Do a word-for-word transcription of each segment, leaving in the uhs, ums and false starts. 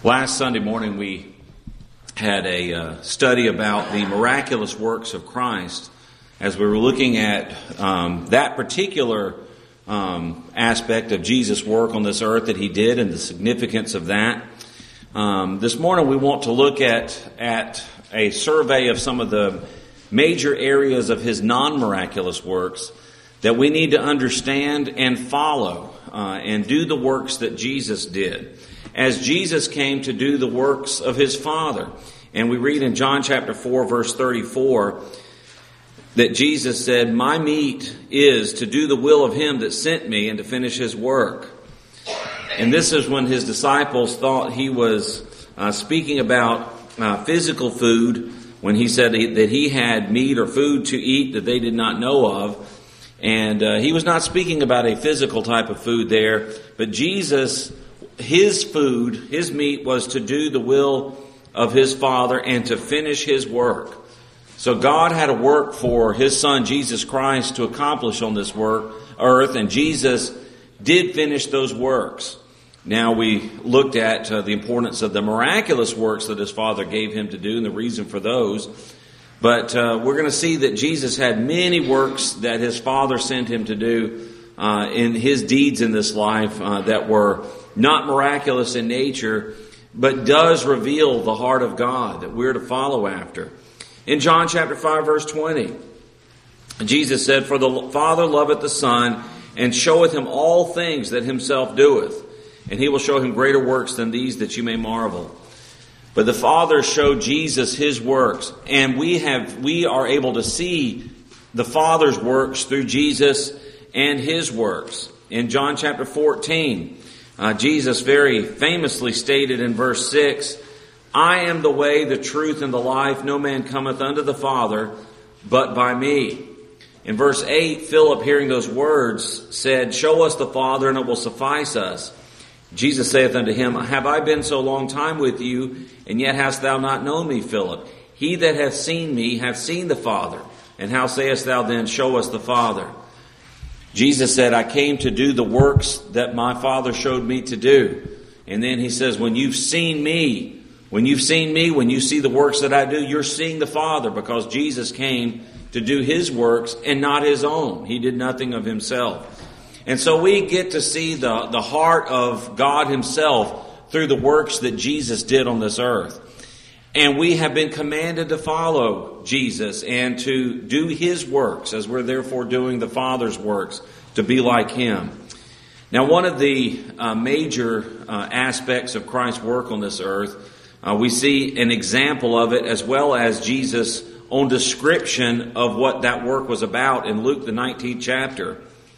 Last Sunday morning we had a uh, study about the miraculous works of Christ as we were looking at um, that particular um, aspect of Jesus' work on this earth that he did and the significance of that. Um, this morning we want to look at, at a survey of some of the major areas of his non-miraculous works that we need to understand and follow uh, and do the works that Jesus did, as Jesus came to do the works of his Father. And we read in John chapter four, verse thirty-four, that Jesus said, "My meat is to do the will of him that sent me and to finish his work." And this is when his disciples thought he was uh, speaking about uh, physical food, when he said that he had meat or food to eat that they did not know of. And uh, he was not speaking about a physical type of food there, but Jesus, his food, his meat was to do the will of his Father and to finish his work. So God had a work for his Son, Jesus Christ, to accomplish on this work, earth, and Jesus did finish those works. Now we looked at uh, the importance of the miraculous works that his Father gave him to do and the reason for those. But uh, we're going to see that Jesus had many works that his Father sent him to do uh, in his deeds in this life uh, that were not miraculous in nature, but does reveal the heart of God that we're to follow after. In John chapter five, verse twenty, Jesus said, "For the Father loveth the Son, and showeth him all things that himself doeth. And he will show him greater works than these, that you may marvel." But the Father showed Jesus his works, and we have we are able to see the Father's works through Jesus and his works. In John chapter fourteen, uh, Jesus very famously stated in verse six, "I am the way, the truth, and the life. No man cometh unto the Father but by me." In verse eight, Philip, hearing those words, said, "Show us the Father, and it will suffice us." Jesus saith unto him, "Have I been so long time with you, and yet hast thou not known me, Philip? He that hath seen me hath seen the Father. And how sayest thou then, Show us the Father?" Jesus said, "I came to do the works that my Father showed me to do." And then he says, when you've seen me, when you've seen me, when you see the works that I do, you're seeing the Father, because Jesus came to do his works and not his own. He did nothing of himself. And so we get to see the, the heart of God himself through the works that Jesus did on this earth. And we have been commanded to follow Jesus and to do his works, as we're therefore doing the Father's works, to be like him. Now, one of the uh, major uh, aspects of Christ's work on this earth, uh, we see an example of it, as well as Jesus' own description of what that work was about in Luke the nineteenth chapter.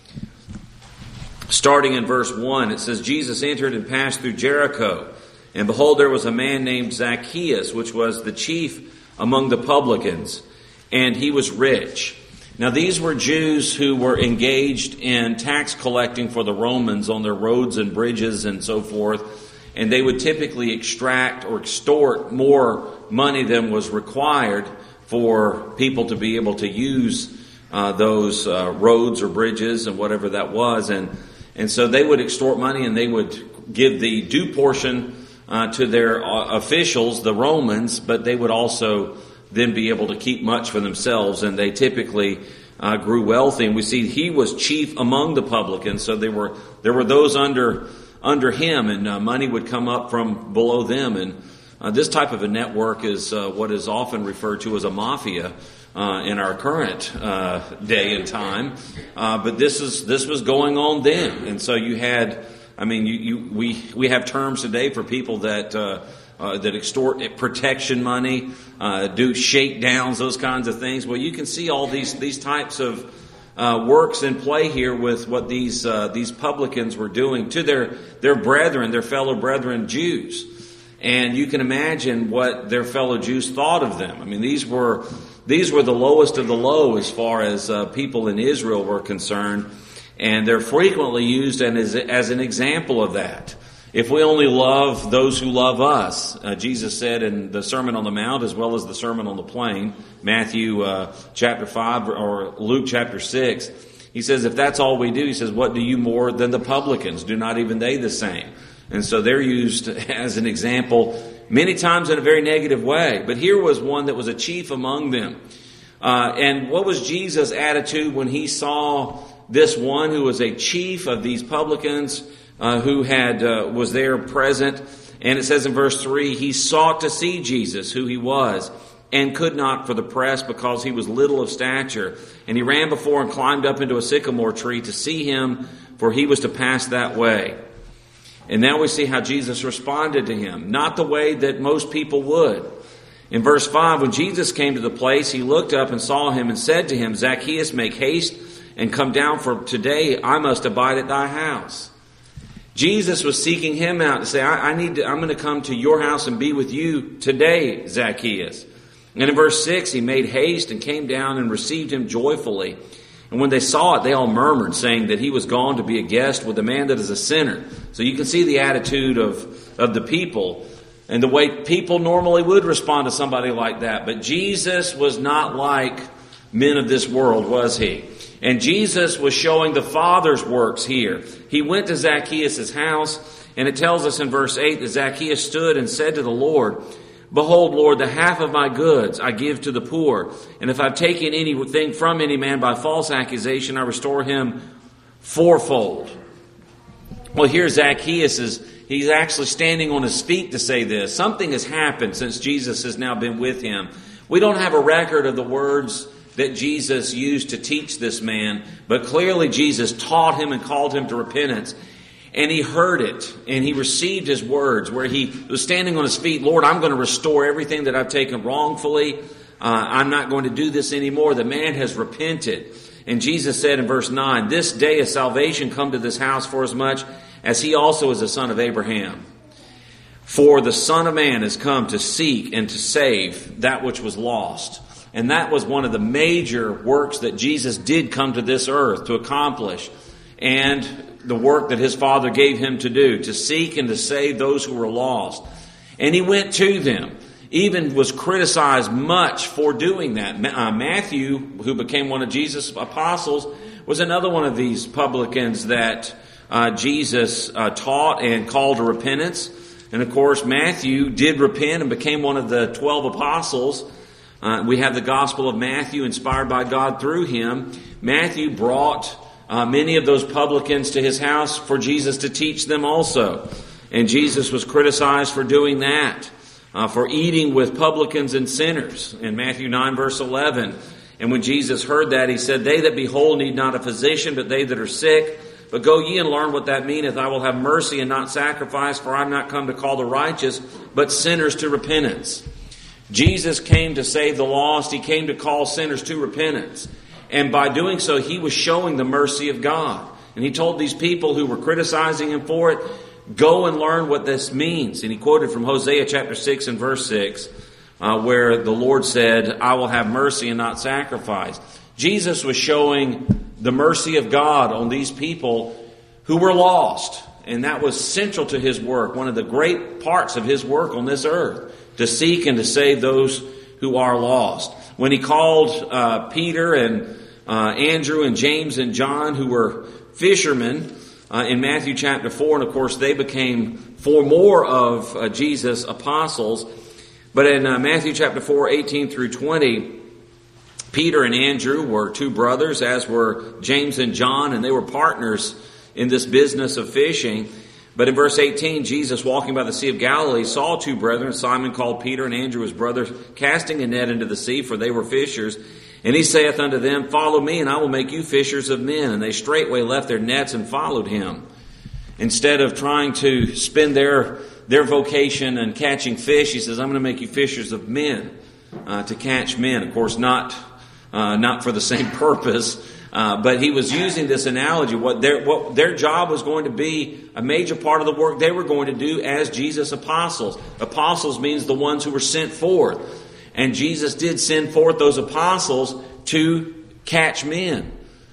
Starting in verse one, it says, "Jesus entered and passed through Jericho. And behold, there was a man named Zacchaeus, which was the chief among the publicans. And he was rich." Now these were Jews who were engaged in tax collecting for the Romans on their roads and bridges and so forth. And they would typically extract or extort more money than was required for people to be able to use uh, those uh, roads or bridges and whatever that was. And And so they would extort money, and they would give the due portion uh, to their uh, officials, the Romans, but they would also then be able to keep much for themselves, and they typically uh, grew wealthy. And we see he was chief among the publicans, so there were there were those under under him, and uh, money would come up from below them. And uh, this type of a network is uh, what is often referred to as a mafia Uh, in our current uh, day and time, uh, but this is this was going on then, and so you had, I mean, you, you we we have terms today for people that uh, uh, that extort protection money, uh, do shakedowns, those kinds of things. Well, you can see all these these types of uh, works in play here with what these uh, these publicans were doing to their their brethren, their fellow brethren Jews, and you can imagine what their fellow Jews thought of them. I mean, these were. These were the lowest of the low as far as uh, people in Israel were concerned, and they're frequently used as, as an example of that. If we only love those who love us, uh, Jesus said in the Sermon on the Mount as well as the Sermon on the Plain, Matthew uh, chapter five or Luke chapter six, he says, if that's all we do, he says, what do you more than the publicans? Do not even they the same? And so they're used as an example many times in a very negative way. But here was one that was a chief among them. Uh, and what was Jesus' attitude when he saw this one who was a chief of these publicans uh, who had uh, was there present? And it says in verse three, he sought to see Jesus, who he was, and could not for the press because he was little of stature. And he ran before and climbed up into a sycamore tree to see him, for he was to pass that way. And now we see how Jesus responded to him, not the way that most people would. In verse five, when Jesus came to the place, he looked up and saw him and said to him, Zacchaeus, make haste and come down, for today I must abide at thy house. Jesus was seeking him out to say, I, I need to, I'm going to come to your house and be with you today, Zacchaeus. And in verse six, he made haste and came down and received him joyfully. And when they saw it, they all murmured, saying that he was gone to be a guest with a man that is a sinner. So you can see the attitude of, of the people and the way people normally would respond to somebody like that. But Jesus was not like men of this world, was he? And Jesus was showing the Father's works here. He went to Zacchaeus' house, and it tells us in verse eight that Zacchaeus stood and said to the Lord, Behold, Lord, the half of my goods I give to the poor. And if I've taken anything from any man by false accusation, I restore him fourfold. Well, here Zacchaeus is, he's actually standing on his feet to say this. Something has happened since Jesus has now been with him. We don't have a record of the words that Jesus used to teach this man, but clearly Jesus taught him and called him to repentance. And he heard it, and he received his words, where he was standing on his feet. Lord, I'm going to restore everything that I've taken wrongfully. Uh, I'm not going to do this anymore. The man has repented. And Jesus said in verse nine, This day is salvation come to this house, for as much as he also is a son of Abraham. For the Son of Man has come to seek and to save that which was lost. And that was one of the major works that Jesus did come to this earth to accomplish. And the work that his Father gave him to do, to seek and to save those who were lost. And he went to them, even was criticized much for doing that. Uh, Matthew, who became one of Jesus' apostles, was another one of these publicans that uh, Jesus uh, taught and called to repentance. And of course, Matthew did repent and became one of the twelve apostles. Uh, we have the Gospel of Matthew inspired by God through him. Matthew brought Uh, many of those publicans to his house for Jesus to teach them also. And Jesus was criticized for doing that, uh, for eating with publicans and sinners. In Matthew nine verse eleven, and when Jesus heard that, he said, They that be whole need not a physician, but they that are sick. But go ye and learn what that meaneth. I will have mercy and not sacrifice, for I am not come to call the righteous, but sinners to repentance. Jesus came to save the lost. He came to call sinners to repentance. And by doing so, he was showing the mercy of God. And he told these people who were criticizing him for it, go and learn what this means. And he quoted from Hosea chapter six and verse six, uh, where the Lord said, I will have mercy and not sacrifice. Jesus was showing the mercy of God on these people who were lost. And that was central to his work, one of the great parts of his work on this earth, to seek and to save those who are lost. When he called uh, Peter and uh, Andrew and James and John, who were fishermen, uh, in Matthew chapter four, and of course they became four more of uh, Jesus' apostles. But in uh, Matthew chapter four, eighteen through twenty, Peter and Andrew were two brothers, as were James and John, and they were partners in this business of fishing. But in verse eighteen, Jesus, walking by the Sea of Galilee, saw two brethren, Simon called Peter and Andrew his brother, casting a net into the sea, for they were fishers. And he saith unto them, Follow me, and I will make you fishers of men. And they straightway left their nets and followed him. Instead of trying to spend their, their vocation and catching fish, he says, I'm going to make you fishers of men, uh, to catch men. Of course, not, uh, not for the same purpose. Uh, but he was using this analogy. What their, what their job was going to be, a major part of the work they were going to do as Jesus' apostles. Apostles means the ones who were sent forth. And Jesus did send forth those apostles to catch men,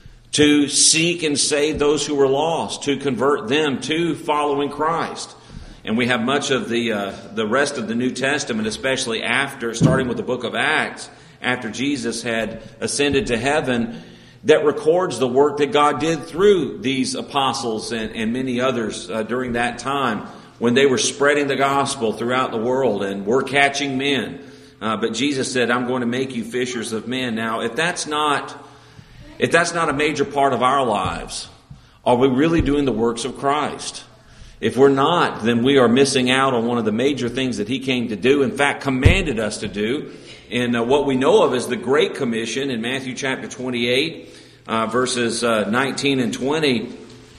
to seek and save those who were lost, to convert them to following Christ. And we have much of the uh, the rest of the New Testament, especially after, starting with the book of Acts, after Jesus had ascended to heaven, that records the work that God did through these apostles and, and many others uh, during that time when they were spreading the gospel throughout the world and were catching men. Uh, but Jesus said, I'm going to make you fishers of men. Now, if that's not, if that's not a major part of our lives, are we really doing the works of Christ? If we're not, then we are missing out on one of the major things that He came to do, in fact, commanded us to do. And uh, what we know of is the Great Commission in Matthew chapter twenty-eight, uh, verses uh, nineteen and twenty,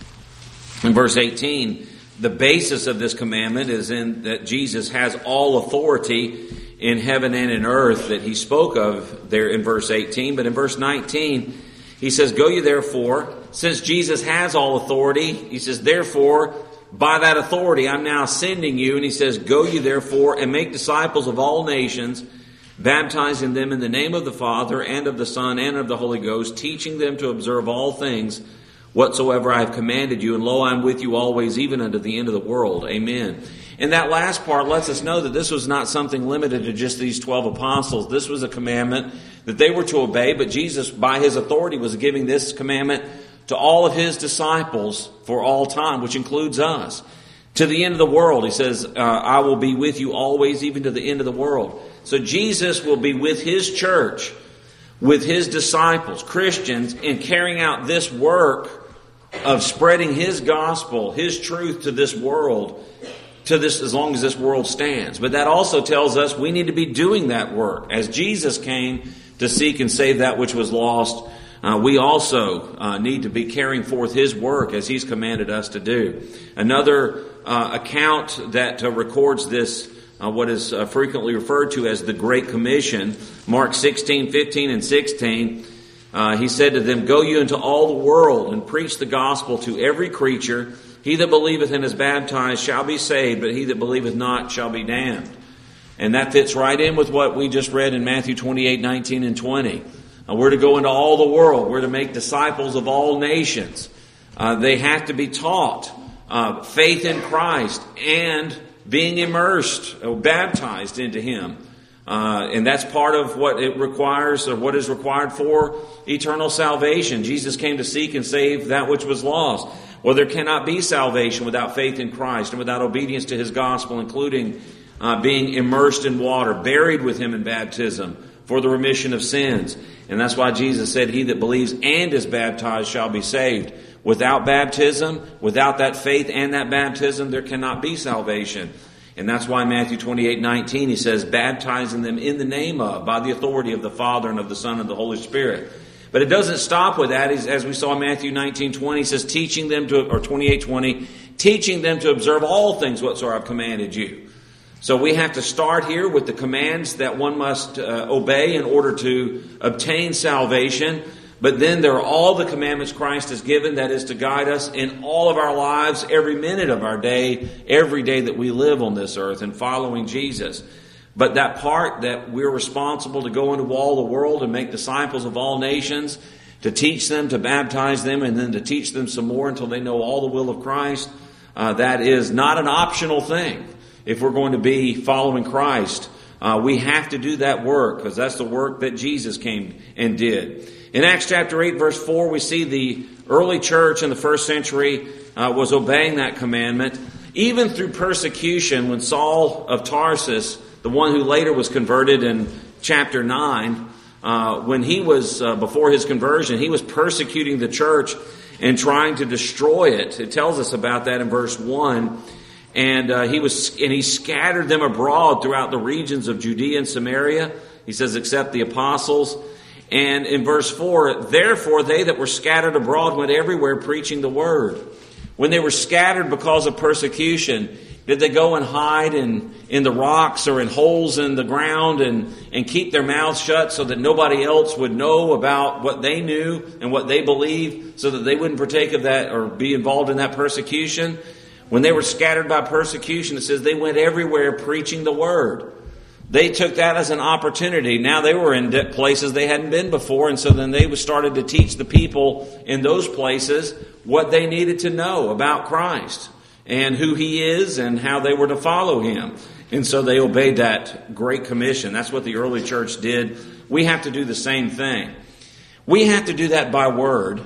and verse eighteen. The basis of this commandment is in that Jesus has all authority in heaven and in earth that He spoke of there in verse eighteen. But in verse nineteen, He says, go ye therefore, since Jesus has all authority, He says, therefore, by that authority, I'm now sending you. And He says, go ye therefore and make disciples of all nations, baptizing them in the name of the Father and of the Son and of the Holy Ghost, teaching them to observe all things whatsoever I have commanded you. And lo, I am with you always, even unto the end of the world. Amen. And that last part lets us know that this was not something limited to just these twelve apostles. This was a commandment that they were to obey, but Jesus, by His authority, was giving this commandment to all of His disciples for all time, which includes us. To the end of the world, He says, uh, I will be with you always, even to the end of the world. So Jesus will be with His church, with His disciples, Christians, in carrying out this work of spreading His gospel, His truth to this world, to this as long as this world stands. But that also tells us we need to be doing that work. As Jesus came to seek and save that which was lost, Uh, we also uh, need to be carrying forth His work as He's commanded us to do. Another uh, account that uh, records this, uh, what is uh, frequently referred to as the Great Commission, Mark sixteen, fifteen, and sixteen, uh, He said to them, go you into all the world and preach the gospel to every creature. He that believeth and is baptized shall be saved, but he that believeth not shall be damned. And that fits right in with what we just read in Matthew twenty-eight, nineteen, and twenty. Uh, we're to go into all the world. We're to make disciples of all nations. Uh, they have to be taught uh, faith in Christ and being immersed, or baptized into Him. Uh, and that's part of what it requires, or what is required for eternal salvation. Jesus came to seek and save that which was lost. Well, there cannot be salvation without faith in Christ and without obedience to His gospel, including uh, being immersed in water, buried with Him in baptism for the remission of sins. And that's why Jesus said, he that believes and is baptized shall be saved. Without baptism, without that faith and that baptism, there cannot be salvation. And that's why Matthew twenty-eight, nineteen, He says, baptizing them in the name of, by the authority of the Father and of the Son and the Holy Spirit. But it doesn't stop with that. As we saw in Matthew nineteen, twenty, He says, teaching them to, or twenty-eight, twenty, teaching them to observe all things whatsoever I've commanded you. So we have to start here with the commands that one must uh, obey in order to obtain salvation. But then there are all the commandments Christ has given, that is to guide us in all of our lives, every minute of our day, every day that we live on this earth, and following Jesus. But that part that we're responsible to go into all the world and make disciples of all nations, to teach them, to baptize them, and then to teach them some more until they know all the will of Christ, uh, that is not an optional thing. If we're going to be following Christ, uh, we have to do that work, because that's the work that Jesus came and did. In Acts chapter eight, verse four, we see the early church in the first century uh, was obeying that commandment, even through persecution. When Saul of Tarsus, the one who later was converted in chapter nine, uh, when he was, uh, before his conversion, he was persecuting the church and trying to destroy it. It tells us about that in verse one. And uh, he was, and he scattered them abroad throughout the regions of Judea and Samaria. He says, except the apostles. And in verse four, therefore they that were scattered abroad went everywhere preaching the word. When they were scattered because of persecution, did they go and hide in, in the rocks or in holes in the ground and, and keep their mouths shut so that nobody else would know about what they knew and what they believed, so that they wouldn't partake of that or be involved in that persecution? When they were scattered by persecution, it says they went everywhere preaching the word. They took that as an opportunity. Now they were in places they hadn't been before, and so then they started to teach the people in those places what they needed to know about Christ and who He is and how they were to follow Him. And so they obeyed that great commission. That's what the early church did. We have to do the same thing. We have to do that by word.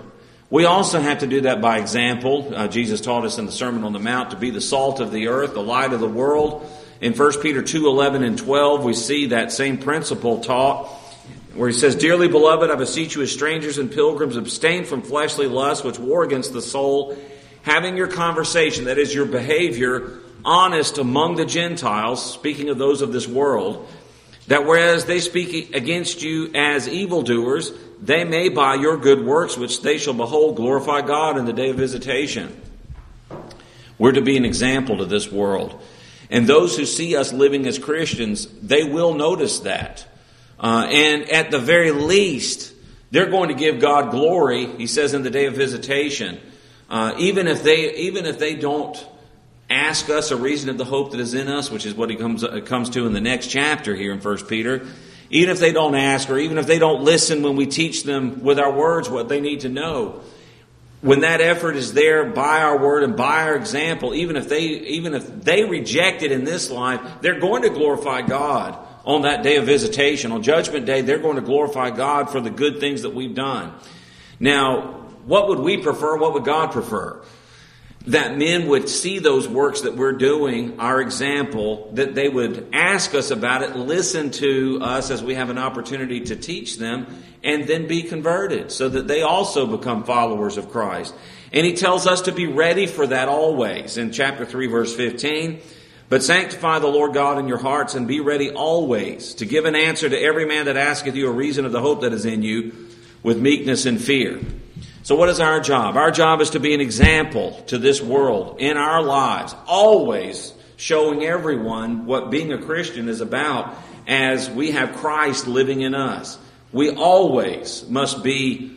We also have to do that by example. Uh, Jesus taught us in the Sermon on the Mount to be the salt of the earth, the light of the world. In First Peter two, eleven and twelve, we see that same principle taught, where he says, "Dearly beloved, I beseech you as strangers and pilgrims, abstain from fleshly lusts which war against the soul, having your conversation," that is your behavior, "honest among the Gentiles," speaking of those of this world, "that whereas they speak against you as evildoers, they may by your good works, which they shall behold, glorify God in the day of visitation." We're to be an example to this world. And those who see us living as Christians, they will notice that. Uh, and at the very least, they're going to give God glory, he says, in the day of visitation. Uh, even if they, even if they don't ask us a reason of the hope that is in us, which is what he comes, uh, comes to in the next chapter here in First Peter. Even if they don't ask, or even if they don't listen when we teach them with our words what they need to know, when that effort is there by our word and by our example, even if they even if they reject it in this life, they're going to glorify God on that day of visitation. On Judgment Day, they're going to glorify God for the good things that we've done. Now, what would we prefer? What would God prefer? That men would see those works that we're doing, our example, that they would ask us about it, listen to us as we have an opportunity to teach them, and then be converted so that they also become followers of Christ. And he tells us to be ready for that always in chapter three, verse fifteen. "But sanctify the Lord God in your hearts, and be ready always to give an answer to every man that asketh you a reason of the hope that is in you, with meekness and fear." So what is our job? Our job is to be an example to this world in our lives, always showing everyone what being a Christian is about as we have Christ living in us. We always must be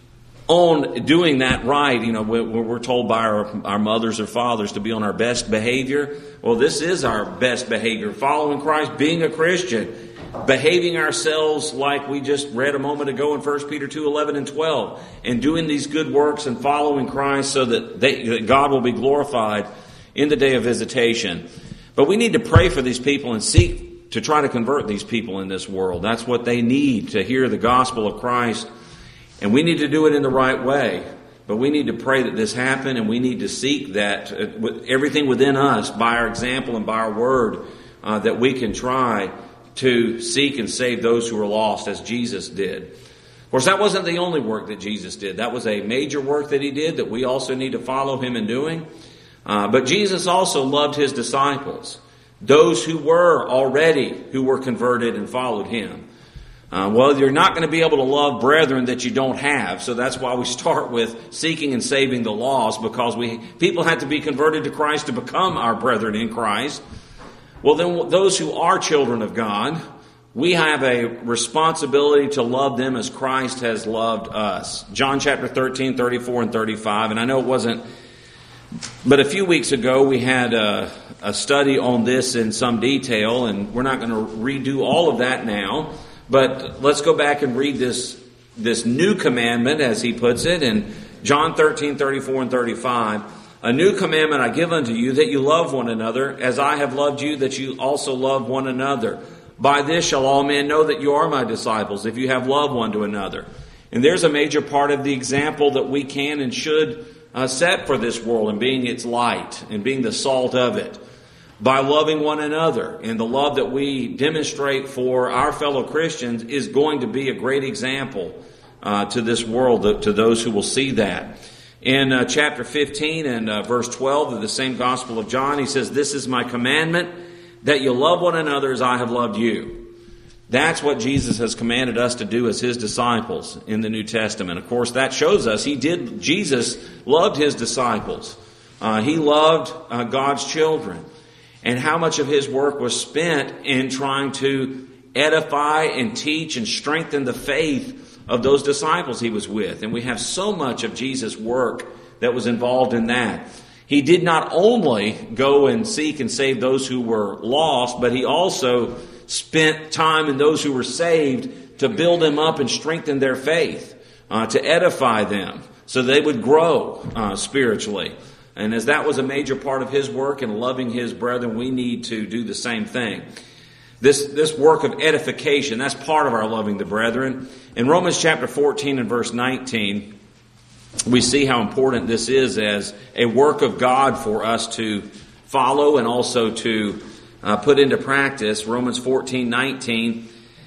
on doing that right. You know, we're told by our, our mothers or fathers to be on our best behavior. Well, this is our best behavior, following Christ, being a Christian, behaving ourselves like we just read a moment ago in First Peter two, eleven and twelve, and doing these good works and following Christ so that, they, that God will be glorified in the day of visitation. But we need to pray for these people and seek to try to convert these people in this world. That's what they need, to hear the gospel of Christ. And we need to do it in the right way. But we need to pray that this happen, and we need to seek that uh, with everything within us, by our example and by our word, uh, that we can try to seek and save those who are lost, as Jesus did. Of course, that wasn't the only work that Jesus did. That was a major work that he did that we also need to follow him in doing. Uh, but Jesus also loved his disciples, those who were already, who were converted and followed him. Uh, well, you're not going to be able to love brethren that you don't have, so that's why we start with seeking and saving the lost, because we people had to be converted to Christ to become our brethren in Christ. Well, then those who are children of God, we have a responsibility to love them as Christ has loved us. John chapter thirteen, thirty-four and thirty-five, and I know it wasn't, but a few weeks ago we had a, a study on this in some detail, and we're not going to redo all of that now. But let's go back and read this this new commandment, as he puts it, in John thirteen, thirty-four and thirty-five. "A new commandment I give unto you, that you love one another, as I have loved you, that you also love one another. By this shall all men know that you are my disciples, if you have love one to another." And there's a major part of the example that we can and should uh, set for this world, and being its light and being the salt of it. By loving one another, and the love that we demonstrate for our fellow Christians is going to be a great example uh, to this world, to those who will see that. In uh, chapter fifteen and uh, verse twelve of the same Gospel of John, he says, "This is my commandment, that you love one another as I have loved you." That's what Jesus has commanded us to do as his disciples in the New Testament. Of course, that shows us he did. Jesus loved his disciples. Uh, he loved uh, God's children. And how much of his work was spent in trying to edify and teach and strengthen the faith of those disciples he was with. And we have so much of Jesus' work that was involved in that. He did not only go and seek and save those who were lost, but he also spent time in those who were saved to build them up and strengthen their faith, uh, to edify them so they would grow uh, spiritually. And as that was a major part of his work in loving his brethren, we need to do the same thing. This, this work of edification, that's part of our loving the brethren. In Romans chapter fourteen and verse nineteen, we see how important this is as a work of God for us to follow and also to uh, put into practice. Romans fourteen nineteen.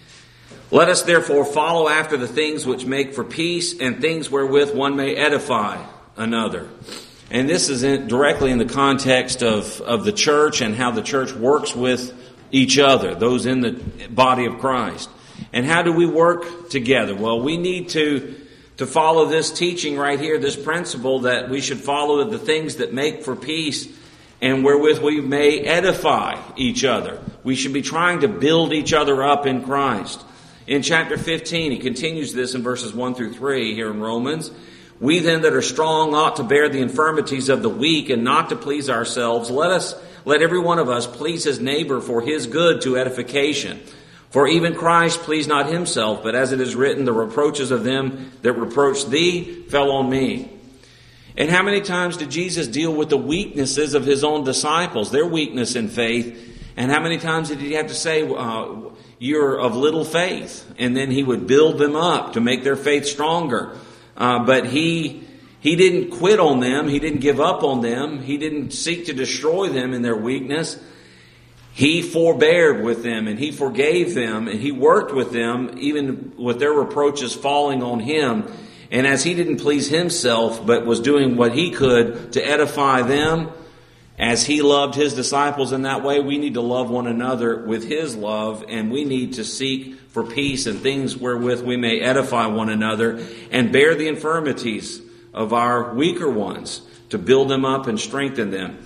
Let us therefore follow after the things which make for peace and things wherewith one may edify another. And this is in, directly in the context of, of the church and how the church works with each other, those in the body of Christ. And how do we work together? Well, we need to, to follow this teaching right here, this principle that we should follow the things that make for peace and wherewith we may edify each other. We should be trying to build each other up in Christ. In chapter fifteen, he continues this in verses one through three here in Romans. We then that are strong ought to bear the infirmities of the weak and not to please ourselves. Let us, let every one of us please his neighbor for his good to edification. For even Christ pleased not himself, but as it is written, the reproaches of them that reproached thee fell on me. And how many times did Jesus deal with the weaknesses of his own disciples, their weakness in faith? And how many times did he have to say, uh, you're of little faith? And then he would build them up to make their faith stronger. Uh, but he he didn't quit on them. He didn't give up on them. He didn't seek to destroy them in their weakness. He forbeared with them and he forgave them and he worked with them even with their reproaches falling on him. And as he didn't please himself but was doing what he could to edify them, as he loved his disciples in that way, we need to love one another with his love, and we need to seek for peace and things wherewith we may edify one another and bear the infirmities of our weaker ones to build them up and strengthen them.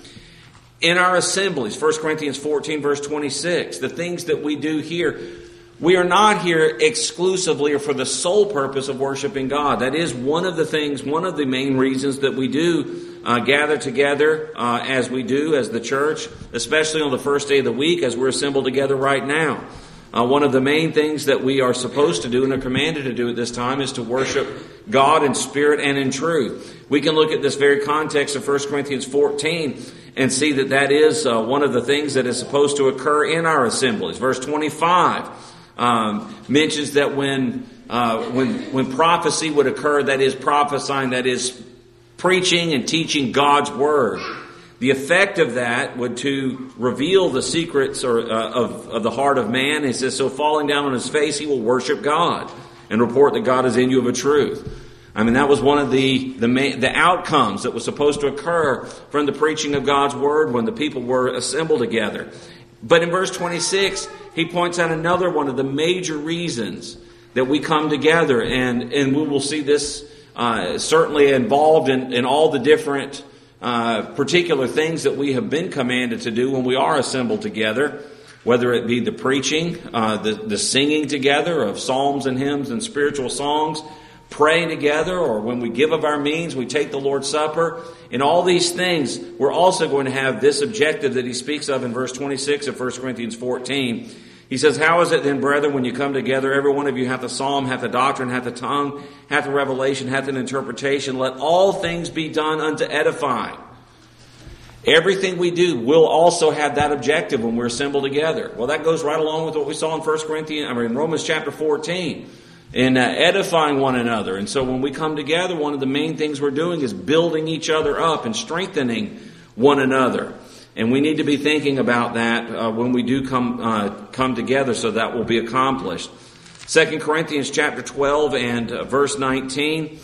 In our assemblies, First Corinthians fourteen verse twenty-six, the things that we do here, we are not here exclusively or for the sole purpose of worshiping God. That is one of the things, one of the main reasons that we do uh, gather together uh, as we do as the church, especially on the first day of the week as we're assembled together right now. Uh, one of the main things that we are supposed to do and are commanded to do at this time is to worship God in spirit and in truth. We can look at this very context of First Corinthians fourteen and see that that is uh, one of the things that is supposed to occur in our assemblies. Verse twenty-five um, mentions that when uh, when when prophecy would occur, that is prophesying, that is preaching and teaching God's word. The effect of that would to reveal the secrets or uh, of, of the heart of man. He says, so falling down on his face, he will worship God and report that God is in you of a truth. I mean, that was one of the, the, main, the outcomes that was supposed to occur from the preaching of God's word when the people were assembled together. But in verse twenty-six, he points out another one of the major reasons that we come together. And, and we will see this uh, certainly involved in, in all the different Uh, particular things that we have been commanded to do when we are assembled together, whether it be the preaching, uh, the, the singing together of psalms and hymns and spiritual songs, praying together, or when we give of our means, we take the Lord's Supper. In all these things, we're also going to have this objective that he speaks of in verse twenty-six of First Corinthians fourteen. He says, how is it then, brethren, when you come together, every one of you hath a psalm, hath a doctrine, hath a tongue, hath a revelation, hath an interpretation. Let all things be done unto edifying. Everything we do will also have that objective when we're assembled together. Well, that goes right along with what we saw in First Corinthians, I mean, Romans chapter fourteen, in uh, edifying one another. And so when we come together, one of the main things we're doing is building each other up and strengthening one another. And we need to be thinking about that uh, when we do come uh, come together, so that will be accomplished. Second Corinthians chapter twelve and uh, verse nineteen.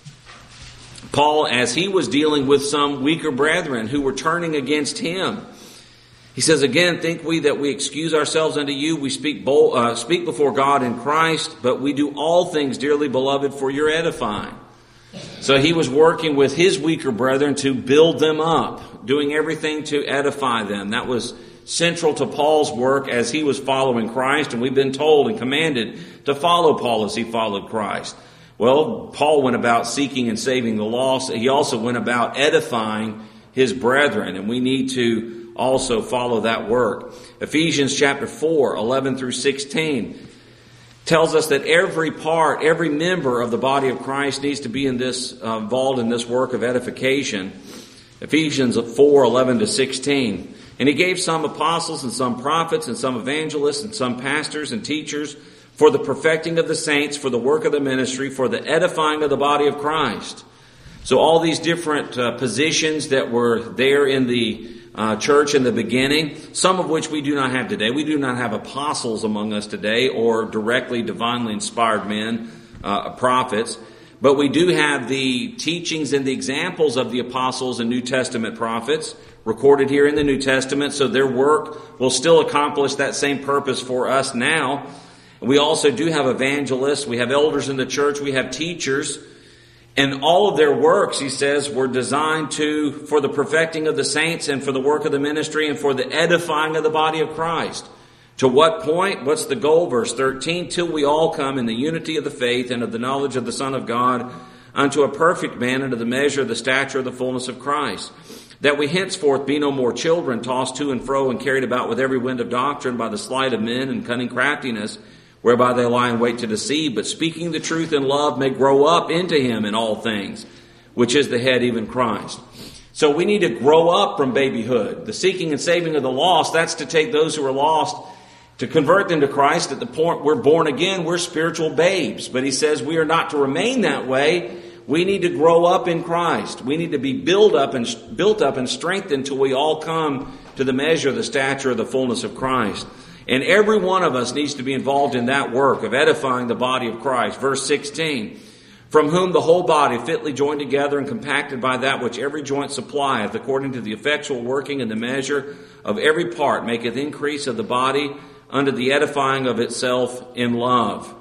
Paul, as he was dealing with some weaker brethren who were turning against him, he says, again, think we that we excuse ourselves unto you. We speak bold, uh, speak before God in Christ, but we do all things, dearly beloved, for your edifying. So he was working with his weaker brethren to build them up, doing everything to edify them. That was central to Paul's work as he was following Christ, and we've been told and commanded to follow Paul as he followed Christ. Well, Paul went about seeking and saving the lost. He also went about edifying his brethren, and we need to also follow that work. Ephesians chapter four, eleven through sixteen tells us that every part, every member of the body of Christ needs to be in this uh, involved in this work of edification. Ephesians four, eleven to sixteen. And he gave some apostles and some prophets and some evangelists and some pastors and teachers for the perfecting of the saints, for the work of the ministry, for the edifying of the body of Christ, So all these different uh, positions that were there in the uh, church in the beginning, some of which we do not have today. We do not have apostles among us today or directly divinely inspired men, uh, prophets. But we do have the teachings and the examples of the apostles and New Testament prophets recorded here in the New Testament. So their work will still accomplish that same purpose for us now. We also do have evangelists. We have elders in the church. We have teachers. And all of their works, he says, were designed to, for the perfecting of the saints and for the work of the ministry and for the edifying of the body of Christ. To what point? What's the goal? Verse thirteen, till we all come in the unity of the faith and of the knowledge of the Son of God unto a perfect man, unto the measure of the stature of the fullness of Christ. That we henceforth be no more children, tossed to and fro and carried about with every wind of doctrine by the sleight of men and cunning craftiness, whereby they lie in wait to deceive, but speaking the truth in love may grow up into him in all things, which is the head, even Christ. So we need to grow up from babyhood. The seeking and saving of the lost, that's to take those who are lost, to convert them to Christ. At the point we're born again, we're spiritual babes. But he says we are not to remain that way. We need to grow up in Christ. We need to be built up and built up and strengthened until we all come to the measure of the stature of the fullness of Christ. And every one of us needs to be involved in that work of edifying the body of Christ. Verse sixteen, from whom the whole body fitly joined together and compacted by that which every joint supplieth, according to the effectual working and the measure of every part, maketh increase of the body unto the edifying of itself in love.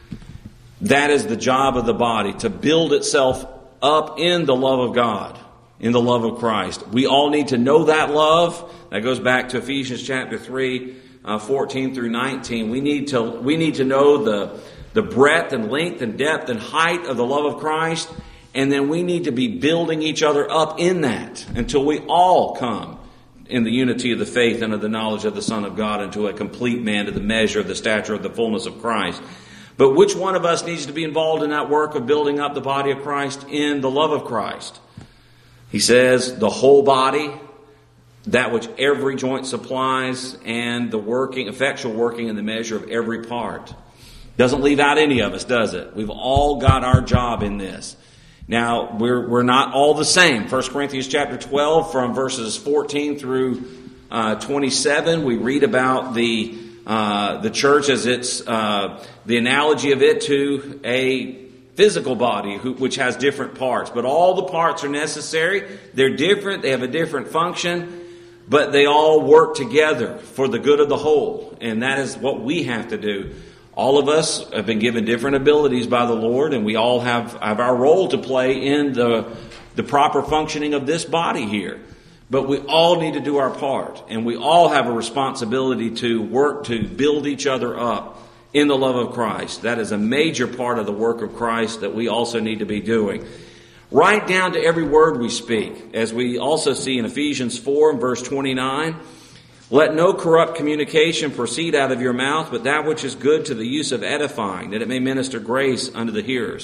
That is the job of the body, to build itself up in the love of God, in the love of Christ. We all need to know that love. That goes back to Ephesians chapter three, uh, fourteen through nineteen. We need to we need to know the the breadth and length and depth and height of the love of Christ, and then we need to be building each other up in that until we all come in the unity of the faith and of the knowledge of the Son of God unto a complete man, to the measure of the stature of the fullness of Christ. But which one of us needs to be involved in that work of building up the body of Christ in the love of Christ? He says the whole body, that which every joint supplies, and the working, effectual working in the measure of every part. Doesn't leave out any of us, does it? We've all got our job in this. Now, we're we're not all the same. First Corinthians chapter twelve, from verses fourteen through uh, twenty-seven, we read about the uh, the church as it's uh, the analogy of it to a physical body, who, which has different parts. But all the parts are necessary. They're different. They have a different function, but they all work together for the good of the whole. And that is what we have to do. All of us have been given different abilities by the Lord, and we all have, have our role to play in the, the proper functioning of this body here. But we all need to do our part, and we all have a responsibility to work to build each other up in the love of Christ. That is a major part of the work of Christ that we also need to be doing. Right down to every word we speak, as we also see in Ephesians four and verse twenty-nine. Let no corrupt communication proceed out of your mouth, but that which is good to the use of edifying, that it may minister grace unto the hearers.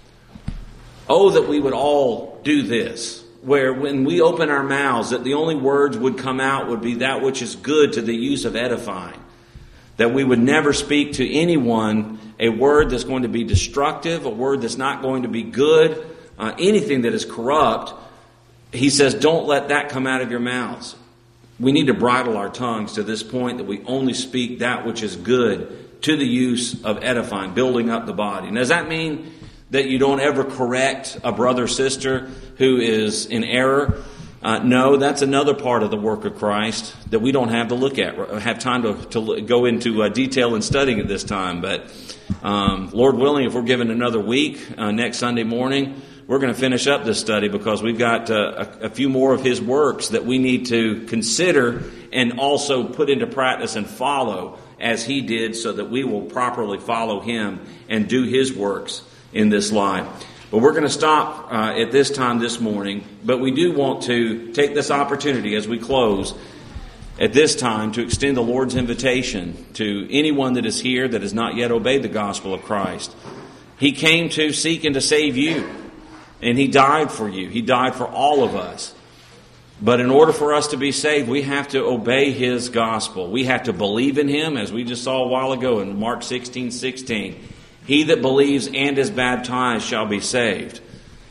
Oh, that we would all do this, where when we open our mouths, that the only words would come out would be that which is good to the use of edifying. That we would never speak to anyone a word that's going to be destructive, a word that's not going to be good, uh, anything that is corrupt. He says, don't let that come out of your mouths. We need to bridle our tongues to this point, that we only speak that which is good to the use of edifying, building up the body. Now, does that mean that you don't ever correct a brother or sister who is in error? Uh, no, that's another part of the work of Christ that we don't have to look at, have time to, to go into uh, detail in studying at this time. But um, Lord willing, if we're given another week, uh, next Sunday morning, we're going to finish up this study, because we've got uh, a, a few more of his works that we need to consider and also put into practice and follow as he did, so that we will properly follow him and do his works in this life. But we're going to stop uh, at this time this morning. But we do want to take this opportunity as we close at this time to extend the Lord's invitation to anyone that is here that has not yet obeyed the gospel of Christ. He came to seek and to save you. And he died for you. He died for all of us. But in order for us to be saved, we have to obey his gospel. We have to believe in him, as we just saw a while ago in Mark sixteen sixteen. He that believes and is baptized shall be saved.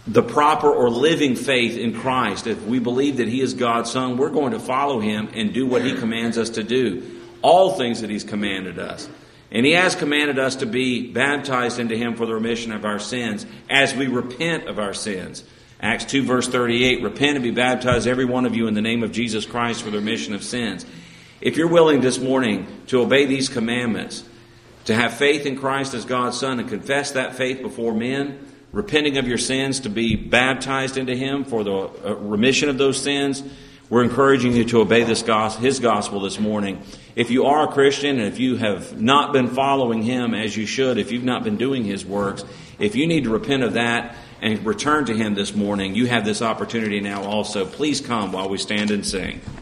the proper or living faith in Christ, if we believe that He is God's Son, we're going to follow Him and do what He commands us to do. All things that He's commanded us. And He has commanded us to be baptized into Him for the remission of our sins as we repent of our sins. Acts two verse thirty-eight, repent and be baptized every one of you in the name of Jesus Christ for the remission of sins. If you're willing this morning to obey these commandments, to have faith in Christ as God's Son and confess that faith before men, repenting of your sins, to be baptized into Him for the remission of those sins, we're encouraging you to obey this gospel, His gospel this morning. If you are a Christian and if you have not been following Him as you should, if you've not been doing His works, if you need to repent of that and return to Him this morning, you have this opportunity now also. Please come while we stand and sing.